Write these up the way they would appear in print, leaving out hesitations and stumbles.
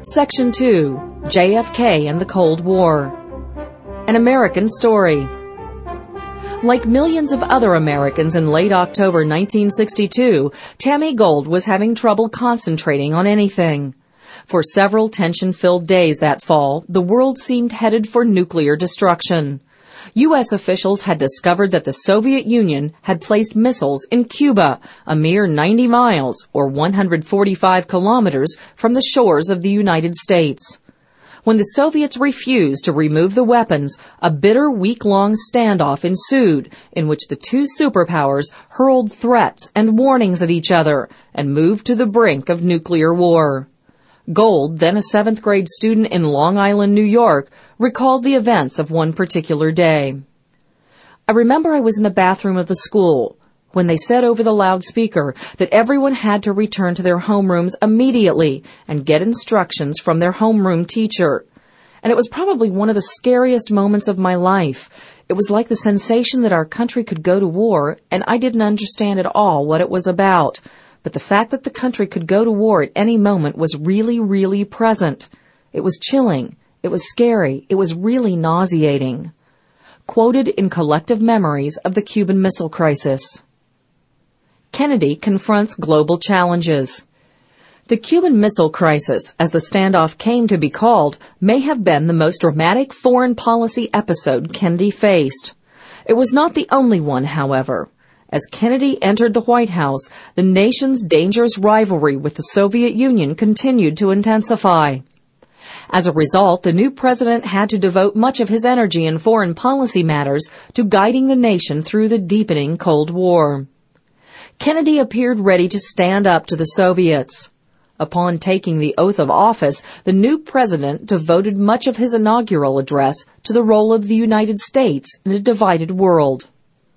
Section 2, JFK and the Cold War. An American Story. Like millions of other Americans in late October 1962, Tammy Gold was having trouble concentrating on anything. For several tension-filled days that fall, the world seemed headed for nuclear destruction. U.S. officials had discovered that the Soviet Union had placed missiles in Cuba, a mere 90 miles, or 145 kilometers, from the shores of the United States. When the Soviets refused to remove the weapons, a bitter week-long standoff ensued in which the two superpowers hurled threats and warnings at each other and moved to the brink of nuclear war. Gold, then a 7th grade student in Long Island, New York, recalled the events of one particular day. I remember I was in the bathroom of the school when they said over the loudspeaker that everyone had to return to their homerooms immediately and get instructions from their homeroom teacher. And it was probably one of the scariest moments of my life. It was like the sensation that our country could go to war, and I didn't understand at all what it was about. But the fact that the country could go to war at any moment was really, really present. It was chilling. It was scary. It was really nauseating. Quoted in Collective Memories of the Cuban Missile Crisis. Kennedy confronts global challenges. The Cuban Missile Crisis, as the standoff came to be called, may have been the most dramatic foreign policy episode Kennedy faced. It was not the only one, however. As Kennedy entered the White House, the nation's dangerous rivalry with the Soviet Union continued to intensify. As a result, the new president had to devote much of his energy in foreign policy matters to guiding the nation through the deepening Cold War. Kennedy appeared ready to stand up to the Soviets. Upon taking the oath of office, the new president devoted much of his inaugural address to the role of the United States in a divided world.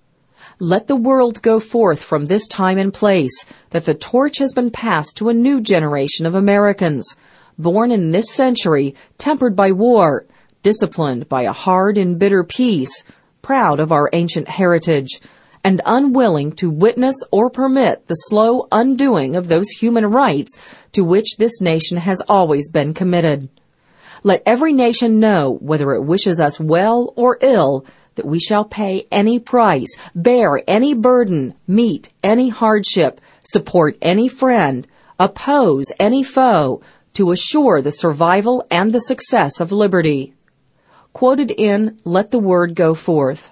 Let the world go forth from this time and place, that the torch has been passed to a new generation of Americans, born in this century, tempered by war, disciplined by a hard and bitter peace, proud of our ancient heritage, and unwilling to witness or permit the slow undoing of those human rights to which this nation has always been committed. Let every nation know, whether it wishes us well or ill, that we shall pay any price, bear any burden, meet any hardship, support any friend, oppose any foe, to assure the survival and the success of liberty. Quoted in Let the Word Go Forth.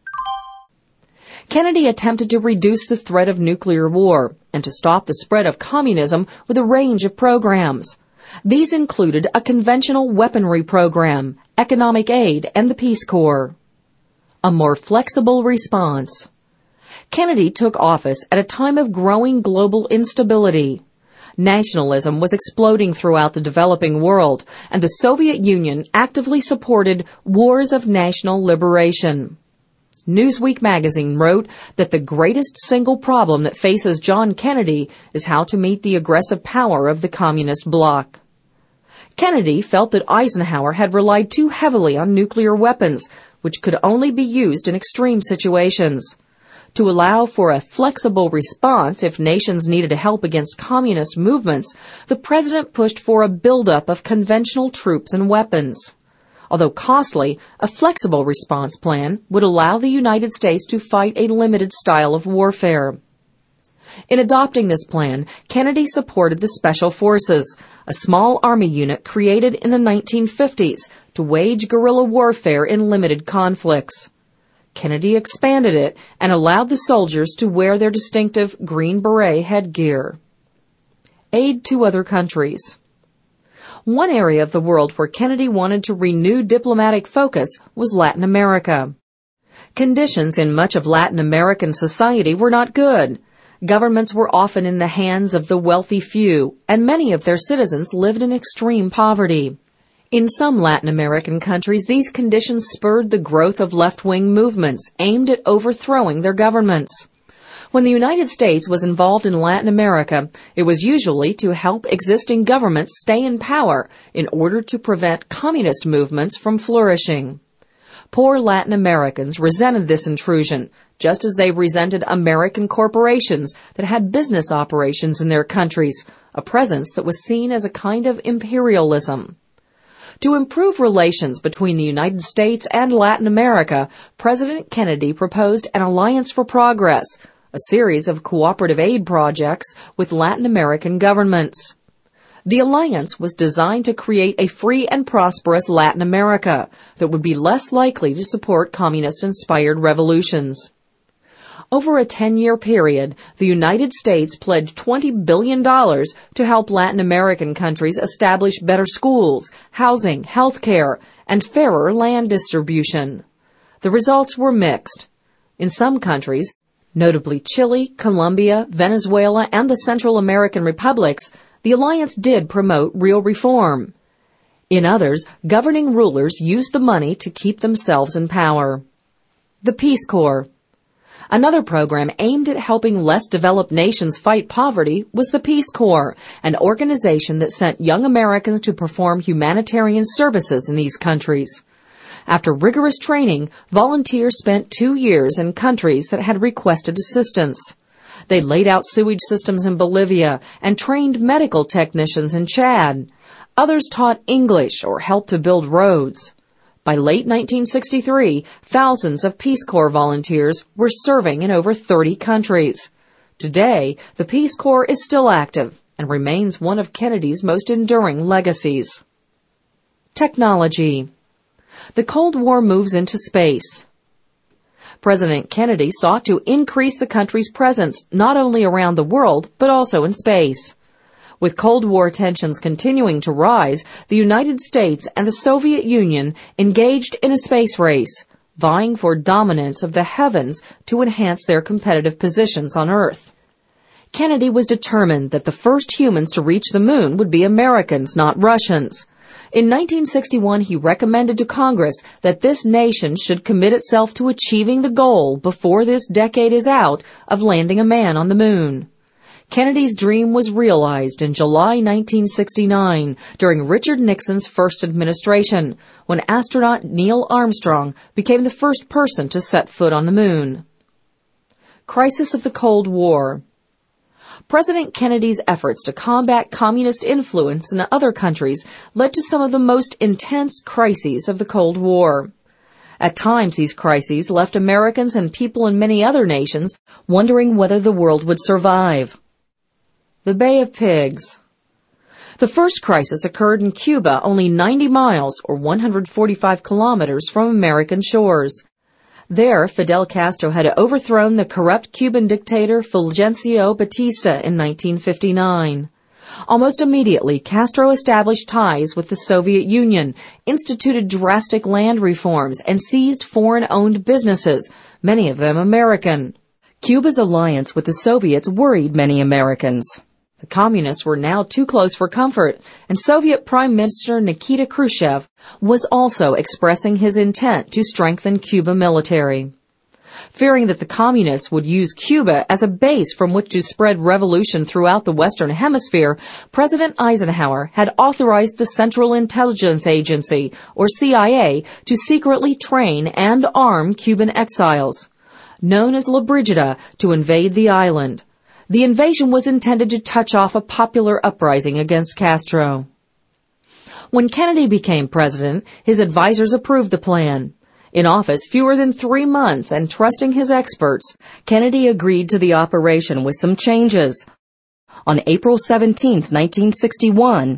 Kennedy attempted to reduce the threat of nuclear war and to stop the spread of communism with a range of programs. These included a conventional weaponry program, economic aid, and the Peace Corps. A more flexible response. Kennedy took office at a time of growing global instability. Nationalism was exploding throughout the developing world, and the Soviet Union actively supported wars of national liberation. Newsweek magazine wrote that the greatest single problem that faces John Kennedy is how to meet the aggressive power of the communist bloc. Kennedy felt that Eisenhower had relied too heavily on nuclear weapons, which could only be used in extreme situations. To allow for a flexible response if nations needed help against communist movements, the president pushed for a buildup of conventional troops and weapons. Although costly, a flexible response plan would allow the United States to fight a limited style of warfare. In adopting this plan, Kennedy supported the Special Forces, a small army unit created in the 1950s to wage guerrilla warfare in limited conflicts. Kennedy expanded it and allowed the soldiers to wear their distinctive Green Beret headgear. Aid to other countries. One area of the world where Kennedy wanted to renew diplomatic focus was Latin America. Conditions in much of Latin American society were not good. Governments were often in the hands of the wealthy few, and many of their citizens lived in extreme poverty. In some Latin American countries, these conditions spurred the growth of left-wing movements aimed at overthrowing their governments. When the United States was involved in Latin America, it was usually to help existing governments stay in power in order to prevent communist movements from flourishing. Poor Latin Americans resented this intrusion, just as they resented American corporations that had business operations in their countries, a presence that was seen as a kind of imperialism. To improve relations between the United States and Latin America, President Kennedy proposed an Alliance for Progress, a series of cooperative aid projects with Latin American governments. The alliance was designed to create a free and prosperous Latin America that would be less likely to support communist-inspired revolutions. Over a 10-year period, the United States pledged $20 billion to help Latin American countries establish better schools, housing, health care, and fairer land distribution. The results were mixed. In some countries, notably Chile, Colombia, Venezuela, and the Central American republics, the alliance did promote real reform. In others, governing rulers used the money to keep themselves in power. The Peace Corps. Another program aimed at helping less developed nations fight poverty was the Peace Corps, an organization that sent young Americans to perform humanitarian services in these countries. After rigorous training, volunteers spent 2 years in countries that had requested assistance. They laid out sewage systems in Bolivia and trained medical technicians in Chad. Others taught English or helped to build roads. By late 1963, thousands of Peace Corps volunteers were serving in over 30 countries. Today, the Peace Corps is still active and remains one of Kennedy's most enduring legacies. Technology. The Cold War moves into space. President Kennedy sought to increase the country's presence not only around the world, but also in space. With Cold War tensions continuing to rise, the United States and the Soviet Union engaged in a space race, vying for dominance of the heavens to enhance their competitive positions on Earth. Kennedy was determined that the first humans to reach the moon would be Americans, not Russians. In 1961, he recommended to Congress that this nation should commit itself to achieving the goal before this decade is out of landing a man on the moon. Kennedy's dream was realized in July 1969 during Richard Nixon's first administration, when astronaut Neil Armstrong became the first person to set foot on the moon. Crisis of the Cold War. President Kennedy's efforts to combat communist influence in other countries led to some of the most intense crises of the Cold War. At times, these crises left Americans and people in many other nations wondering whether the world would survive. The Bay of Pigs. The first crisis occurred in Cuba, only 90 miles or 145 kilometers from American shores. There, Fidel Castro had overthrown the corrupt Cuban dictator Fulgencio Batista in 1959. Almost immediately, Castro established ties with the Soviet Union, instituted drastic land reforms, and seized foreign-owned businesses, many of them American. Cuba's alliance with the Soviets worried many Americans. The communists were now too close for comfort, and Soviet Prime Minister Nikita Khrushchev was also expressing his intent to strengthen Cuba military. Fearing that the communists would use Cuba as a base from which to spread revolution throughout the Western Hemisphere, President Eisenhower had authorized the Central Intelligence Agency, or CIA, to secretly train and arm Cuban exiles, known as La Brigida, to invade the island. The invasion was intended to touch off a popular uprising against Castro. When Kennedy became president, his advisors approved the plan. In office fewer than 3 months and trusting his experts, Kennedy agreed to the operation with some changes. On April 17, 1961,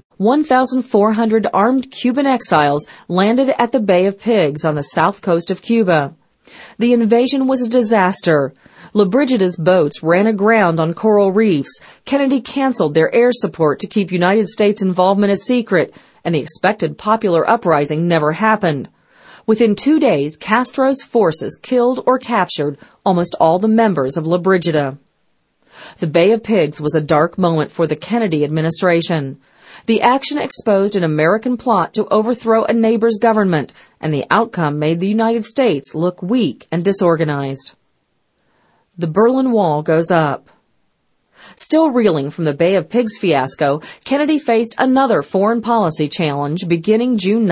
1,400 armed Cuban exiles landed at the Bay of Pigs on the south coast of Cuba. The invasion was a disaster. La Brigida's boats ran aground on coral reefs. Kennedy canceled their air support to keep United States involvement a secret, and the expected popular uprising never happened. Within 2 days, Castro's forces killed or captured almost all the members of La Brigida. The Bay of Pigs was a dark moment for the Kennedy administration. The action exposed an American plot to overthrow a neighbor's government, and the outcome made the United States look weak and disorganized. The Berlin Wall goes up. Still reeling from the Bay of Pigs fiasco, Kennedy faced another foreign policy challenge beginning June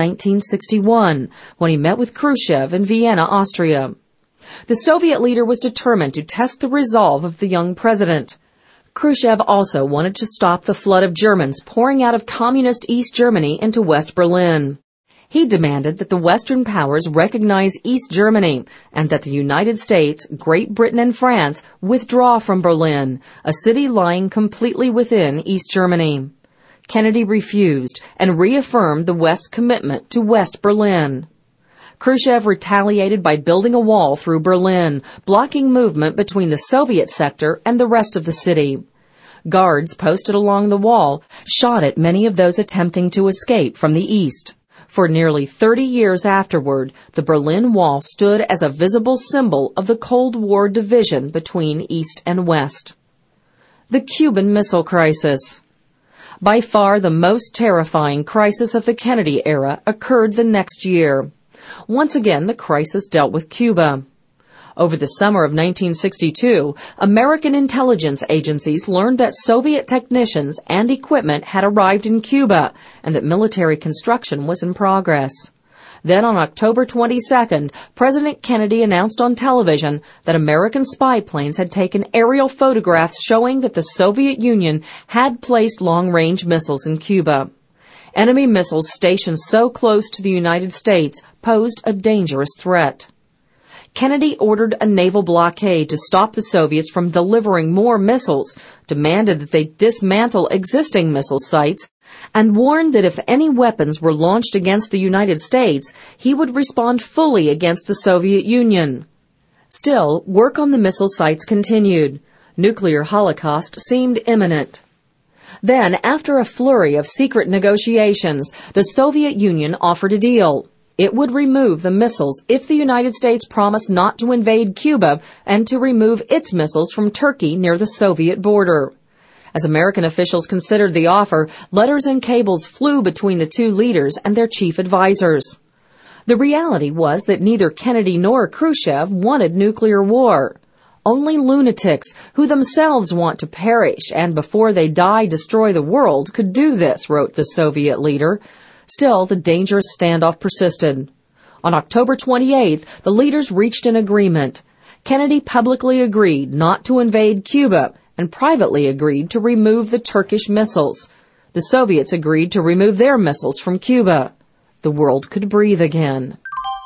1961, when he met with Khrushchev in Vienna, Austria. The Soviet leader was determined to test the resolve of the young president. Khrushchev also wanted to stop the flood of Germans pouring out of communist East Germany into West Berlin. He demanded that the Western powers recognize East Germany and that the United States, Great Britain, and France withdraw from Berlin, a city lying completely within East Germany. Kennedy refused and reaffirmed the West's commitment to West Berlin. Khrushchev retaliated by building a wall through Berlin, blocking movement between the Soviet sector and the rest of the city. Guards posted along the wall shot at many of those attempting to escape from the east. For nearly 30 years afterward, the Berlin Wall stood as a visible symbol of the Cold War division between East and West. The Cuban Missile Crisis. By far the most terrifying crisis of the Kennedy era occurred the next year. Once again, the crisis dealt with Cuba. Over the summer of 1962, American intelligence agencies learned that Soviet technicians and equipment had arrived in Cuba and that military construction was in progress. Then on October 22nd, President Kennedy announced on television that American spy planes had taken aerial photographs showing that the Soviet Union had placed long-range missiles in Cuba. Enemy missiles stationed so close to the United States posed a dangerous threat. Kennedy ordered a naval blockade to stop the Soviets from delivering more missiles, demanded that they dismantle existing missile sites, and warned that if any weapons were launched against the United States, he would respond fully against the Soviet Union. Still, work on the missile sites continued. Nuclear holocaust seemed imminent. Then, after a flurry of secret negotiations, the Soviet Union offered a deal. It would remove the missiles if the United States promised not to invade Cuba and to remove its missiles from Turkey near the Soviet border. As American officials considered the offer, letters and cables flew between the two leaders and their chief advisors. The reality was that neither Kennedy nor Khrushchev wanted nuclear war. Only lunatics who themselves want to perish and before they die destroy the world could do this, wrote the Soviet leader. Still, the dangerous standoff persisted. On October 28th, the leaders reached an agreement. Kennedy publicly agreed not to invade Cuba and privately agreed to remove the Turkish missiles. The Soviets agreed to remove their missiles from Cuba. The world could breathe again.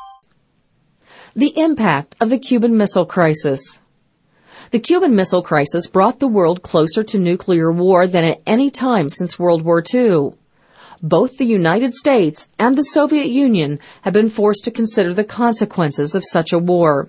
The impact of the Cuban Missile Crisis. The Cuban Missile Crisis brought the world closer to nuclear war than at any time since World War II. Both the United States and the Soviet Union have been forced to consider the consequences of such a war.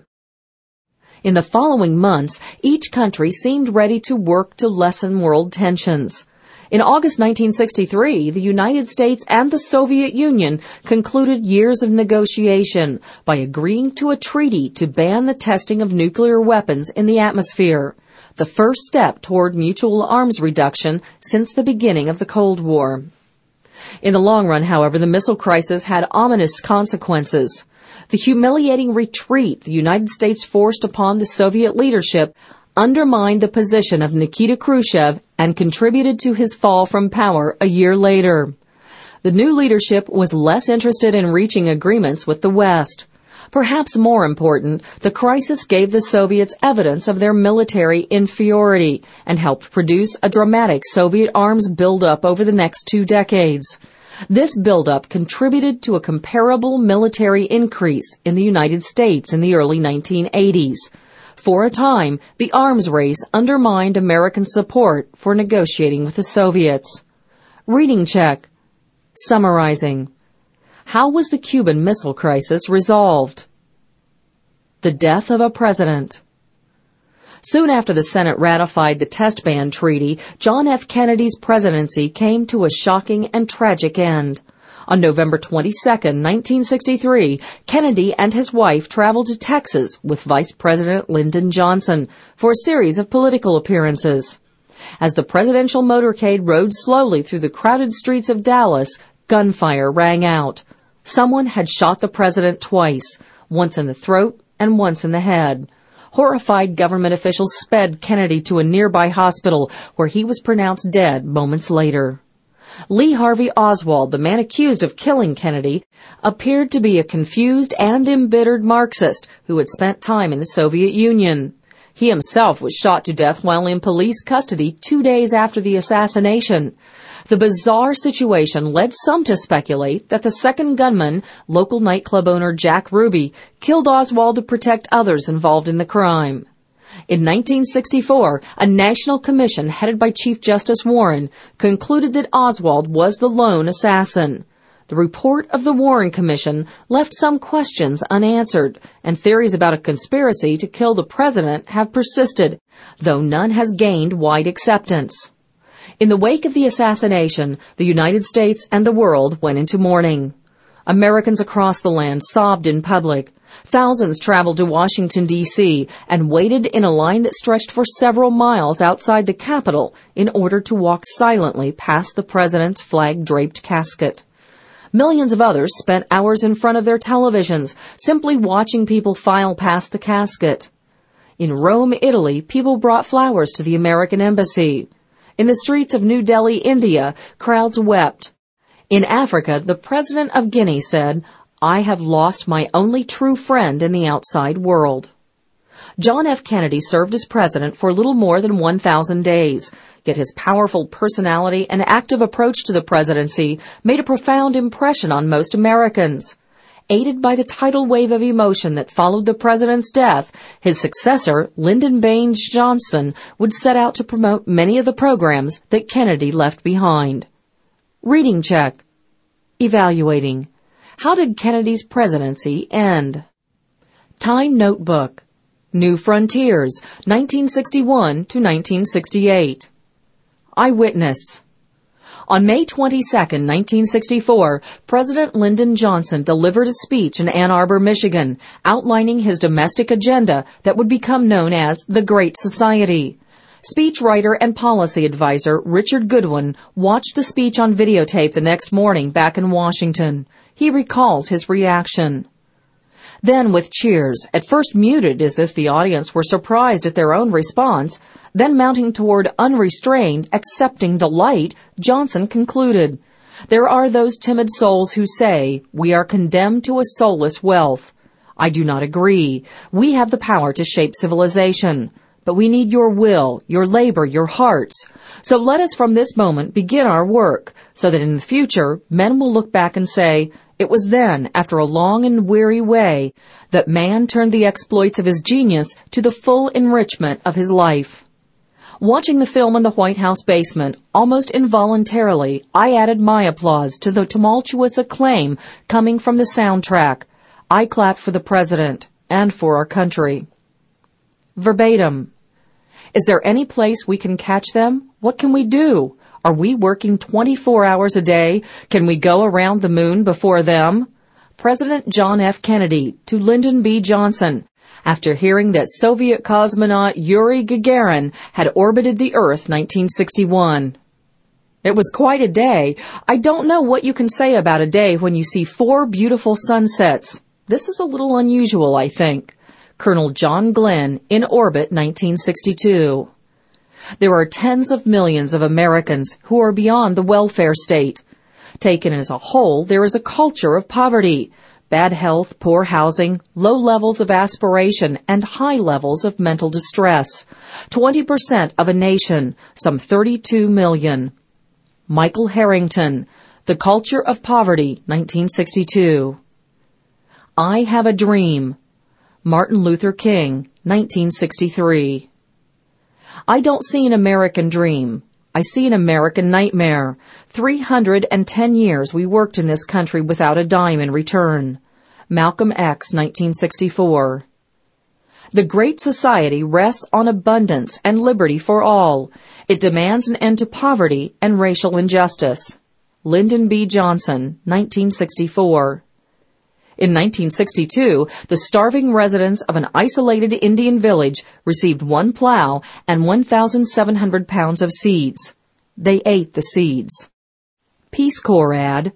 In the following months, each country seemed ready to work to lessen world tensions. In August 1963, the United States and the Soviet Union concluded years of negotiation by agreeing to a treaty to ban the testing of nuclear weapons in the atmosphere, the first step toward mutual arms reduction since the beginning of the Cold War. In the long run, however, the missile crisis had ominous consequences. The humiliating retreat the United States forced upon the Soviet leadership undermined the position of Nikita Khrushchev and contributed to his fall from power a year later. The new leadership was less interested in reaching agreements with the West. Perhaps more important, the crisis gave the Soviets evidence of their military inferiority and helped produce a dramatic Soviet arms buildup over the next 2 decades. This buildup contributed to a comparable military increase in the United States in the early 1980s. For a time, the arms race undermined American support for negotiating with the Soviets. Reading check. Summarizing. How was the Cuban Missile Crisis resolved? The death of a president. Soon after the Senate ratified the Test Ban Treaty, John F. Kennedy's presidency came to a shocking and tragic end. On November 22, 1963, Kennedy and his wife traveled to Texas with Vice President Lyndon Johnson for a series of political appearances. As the presidential motorcade rode slowly through the crowded streets of Dallas, gunfire rang out. Someone had shot the president twice, once in the throat and once in the head. Horrified government officials sped Kennedy to a nearby hospital where he was pronounced dead moments later. Lee Harvey Oswald, the man accused of killing Kennedy, appeared to be a confused and embittered Marxist who had spent time in the Soviet Union. He himself was shot to death while in police custody 2 days after the assassination. The bizarre situation led some to speculate that the second gunman, local nightclub owner Jack Ruby, killed Oswald to protect others involved in the crime. In 1964, a national commission headed by Chief Justice Warren concluded that Oswald was the lone assassin. The report of the Warren Commission left some questions unanswered, and theories about a conspiracy to kill the president have persisted, though none has gained wide acceptance. In the wake of the assassination, the United States and the world went into mourning. Americans across the land sobbed in public. Thousands traveled to Washington, D.C., and waited in a line that stretched for several miles outside the Capitol in order to walk silently past the president's flag-draped casket. Millions of others spent hours in front of their televisions, simply watching people file past the casket. In Rome, Italy, people brought flowers to the American embassy. In the streets of New Delhi, India, crowds wept. In Africa, the president of Guinea said, "I have lost my only true friend in the outside world." John F. Kennedy served as president for little more than 1,000 days, yet his powerful personality and active approach to the presidency made a profound impression on most Americans. Aided by the tidal wave of emotion that followed the president's death, his successor, Lyndon Baines Johnson, would set out to promote many of the programs that Kennedy left behind. Reading check. Evaluating. How did Kennedy's presidency end? Time Notebook. New Frontiers, 1961 to 1968. Eyewitness. On May 22, 1964, President Lyndon Johnson delivered a speech in Ann Arbor, Michigan, outlining his domestic agenda that would become known as the Great Society. Speechwriter and policy advisor Richard Goodwin watched the speech on videotape the next morning back in Washington. He recalls his reaction. Then, with cheers, at first muted as if the audience were surprised at their own response, then mounting toward unrestrained, accepting delight, Johnson concluded, "There are those timid souls who say, we are condemned to a soulless wealth. I do not agree. We have the power to shape civilization. But we need your will, your labor, your hearts. So let us from this moment begin our work, so that in the future men will look back and say, it was then, after a long and weary way, that man turned the exploits of his genius to the full enrichment of his life." Watching the film in the White House basement, almost involuntarily, I added my applause to the tumultuous acclaim coming from the soundtrack. I clapped for the president and for our country. Verbatim. Is there any place we can catch them? What can we do? Are we working 24 hours a day? Can we go around the moon before them? President John F. Kennedy to Lyndon B. Johnson, after hearing that Soviet cosmonaut Yuri Gagarin had orbited the Earth 1961. It was quite a day. I don't know what you can say about a day when you see 4 beautiful sunsets. This is a little unusual, I think. Colonel John Glenn, in orbit 1962. There are tens of millions of Americans who are beyond the welfare state. Taken as a whole, there is a culture of poverty, bad health, poor housing, low levels of aspiration, and high levels of mental distress. 20% of a nation, some 32 million. Michael Harrington, The Culture of Poverty, 1962. I Have a Dream. Martin Luther King, 1963. I don't see an American dream. I see an American nightmare. 310 years we worked in this country without a dime in return. Malcolm X, 1964. The Great Society rests on abundance and liberty for all. It demands an end to poverty and racial injustice. Lyndon B. Johnson, 1964. In 1962, the starving residents of an isolated Indian village received 1 plow and 1,700 pounds of seeds. They ate the seeds. Peace Corps ad,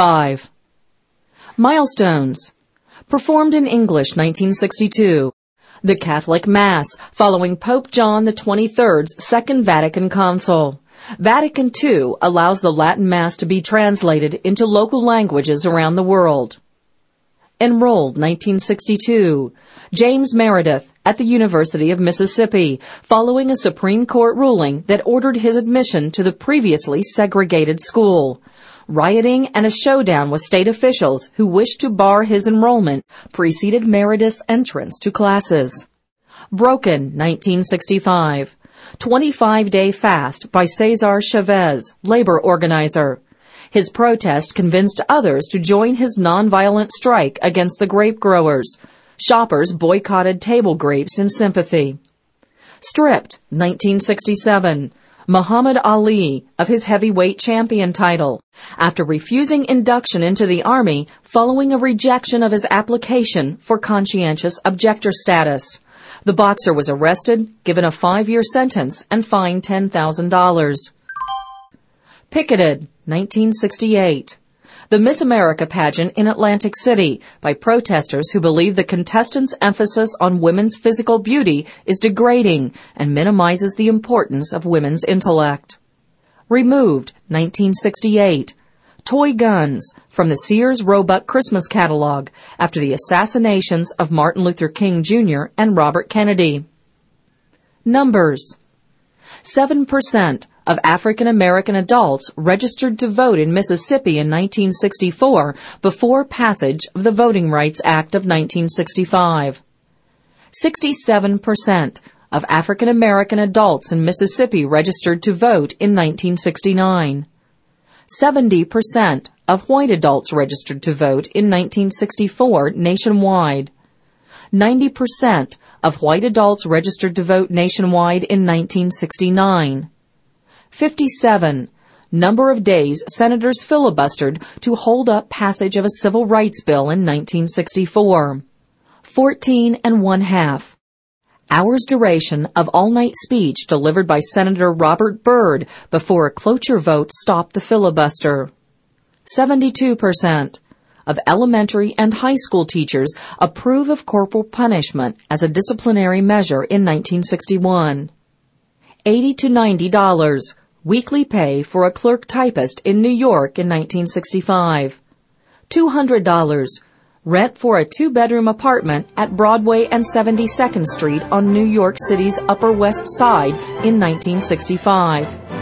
1965. Milestones. Performed in English, 1962. The Catholic Mass, following Pope John XXIII's Second Vatican Council. Vatican II allows the Latin Mass to be translated into local languages around the world. Enrolled 1962. James Meredith at the University of Mississippi, following a Supreme Court ruling that ordered his admission to the previously segregated school. Rioting and a showdown with state officials who wished to bar his enrollment preceded Meredith's entrance to classes. Broken 1965. 25-day fast by Cesar Chavez, labor organizer. His protest convinced others to join his nonviolent strike against the grape growers. Shoppers boycotted table grapes in sympathy. Stripped, 1967. Muhammad Ali of his heavyweight champion title, after refusing induction into the Army following a rejection of his application for conscientious objector status. The boxer was arrested, given a 5-year sentence, and fined $10,000. Picketed, 1968. The Miss America pageant in Atlantic City by protesters who believe the contestants' emphasis on women's physical beauty is degrading and minimizes the importance of women's intellect. Removed, 1968. Toy guns from the Sears Roebuck Christmas catalog after the assassinations of Martin Luther King Jr. and Robert Kennedy. Numbers. 7% of African American adults registered to vote in Mississippi in 1964 before passage of the Voting Rights Act of 1965. 67% of African American adults in Mississippi registered to vote in 1969. 70% of white adults registered to vote in 1964 nationwide. 90% of white adults registered to vote nationwide in 1969. 57. Number of days senators filibustered to hold up passage of a civil rights bill in 1964. 14½ hours duration of all-night speech delivered by Senator Robert Byrd before a cloture vote stopped the filibuster. 72% of elementary and high school teachers approve of corporal punishment as a disciplinary measure in 1961. $80 to $90 weekly pay for a clerk typist in New York in 1965. $200 rent for a 2-bedroom apartment at Broadway and 72nd Street on New York City's Upper West Side in 1965.